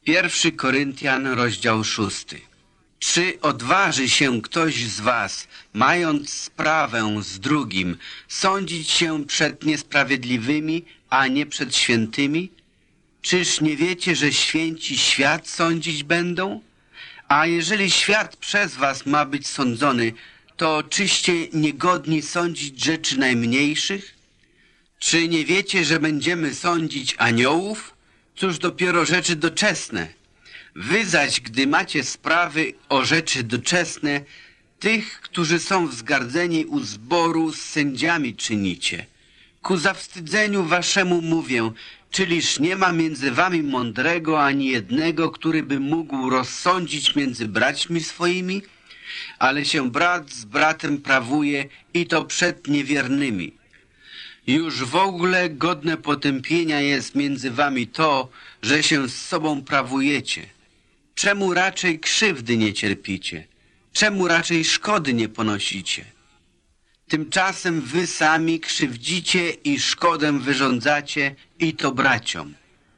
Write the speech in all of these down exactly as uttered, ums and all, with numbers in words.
Pierwszy Koryntian, rozdział szósty. Czy odważy się ktoś z was, mając sprawę z drugim, sądzić się przed niesprawiedliwymi, a nie przed świętymi? Czyż nie wiecie, że święci świat sądzić będą? A jeżeli świat przez was ma być sądzony, to czyście niegodni sądzić rzeczy najmniejszych? Czy nie wiecie, że będziemy sądzić aniołów? Cóż dopiero rzeczy doczesne. Wy zaś, gdy macie sprawy o rzeczy doczesne, tych, którzy są wzgardzeni u zboru, z sędziami czynicie. Ku zawstydzeniu waszemu mówię, czyliż nie ma między wami mądrego ani jednego, który by mógł rozsądzić między braćmi swoimi? Ale się brat z bratem prawuje i to przed niewiernymi. Już w ogóle godne potępienia jest między wami to, że się z sobą prawujecie. Czemu raczej krzywdy nie cierpicie? Czemu raczej szkody nie ponosicie? Tymczasem wy sami krzywdzicie i szkodę wyrządzacie, i to braciom.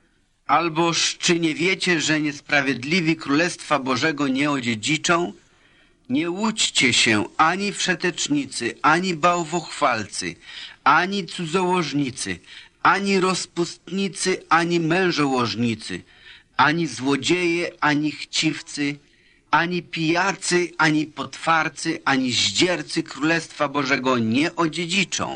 Alboż czy nie wiecie, że niesprawiedliwi Królestwa Bożego nie odziedziczą? Nie łudźcie się ani wszetecznicy, ani bałwochwalcy, ani cudzołożnicy, ani rozpustnicy, ani mężołożnicy, ani złodzieje, ani chciwcy, ani pijacy, ani potwarcy, ani zdziercy Królestwa Bożego nie odziedziczą.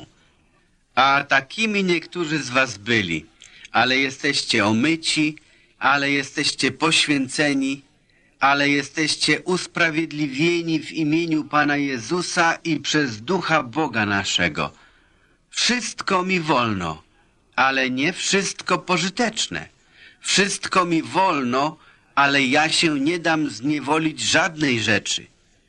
A takimi niektórzy z was byli, ale jesteście omyci, ale jesteście poświęceni, ale jesteście usprawiedliwieni w imieniu Pana Jezusa i przez Ducha Boga naszego. Wszystko mi wolno, ale nie wszystko pożyteczne. Wszystko mi wolno, ale ja się nie dam zniewolić żadnej rzeczy.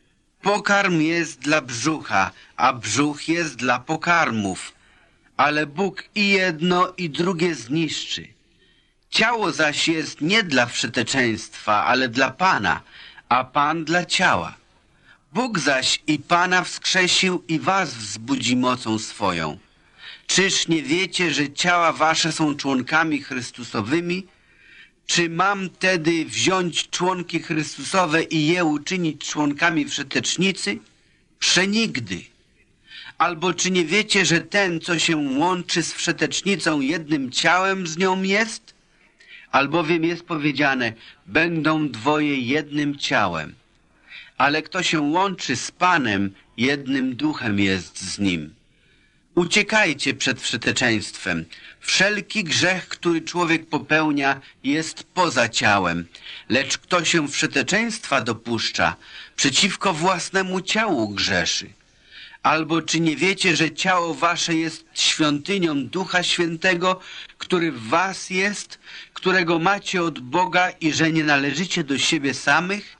Pokarm jest dla brzucha, a brzuch jest dla pokarmów. Ale Bóg i jedno, i drugie zniszczy. Ciało zaś jest nie dla wszeteczeństwa, ale dla Pana, a Pan dla ciała. Bóg zaś i Pana wskrzesił i was wzbudzi mocą swoją. Czyż nie wiecie, że ciała wasze są członkami Chrystusowymi? Czy mam tedy wziąć członki Chrystusowe i je uczynić członkami wszetecznicy? Przenigdy. Albo czy nie wiecie, że ten, co się łączy z wszetecznicą, jednym ciałem z nią jest? Albowiem jest powiedziane, będą dwoje jednym ciałem. Ale kto się łączy z Panem, jednym duchem jest z Nim. Uciekajcie przed wszeteczeństwem. Wszelki grzech, który człowiek popełnia, jest poza ciałem. Lecz kto się wszeteczeństwa dopuszcza, przeciwko własnemu ciału grzeszy. Albo czy nie wiecie, że ciało wasze jest świątynią Ducha Świętego, który w was jest, którego macie od Boga i że nie należycie do siebie samych?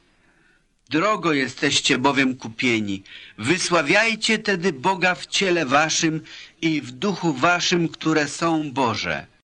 Drogo jesteście bowiem kupieni. Wysławiajcie tedy Boga w ciele waszym i w duchu waszym, które są Boże.